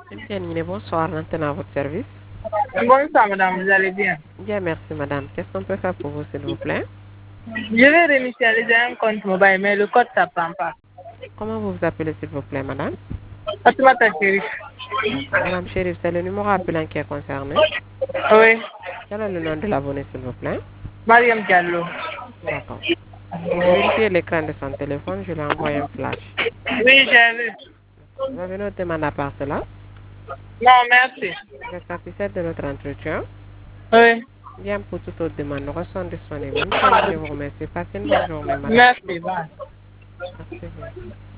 Bien, bonsoir, maintenant à votre service. Bonsoir, madame, vous allez bien? Bien, merci, madame. Qu'est-ce qu'on peut faire pour vous, s'il vous plaît? Je vais réinitialiser un compte mobile, mais le code, ça prend pas. Comment vous vous appelez, s'il vous plaît, madame? Fatimata Chérif. D'accord. Madame Chérif, c'est le numéro appelant qui est concerné. Oui, Quel est le nom de l'abonné, s'il vous plaît? Mariam Diallo. D'accord. J'ai vérifié l'écran de son téléphone, je lui ai envoyé un flash. Oui, j'ai vu. Vous avez noté ma part cela? Non, merci. Vous êtes satisfaite de notre entretien? Oui, Bien, pour toute autre demande, nous restons disponibles. Une fois, je vous remercie. Passez une bonne journée, madame. merci. Bye. Merci bien.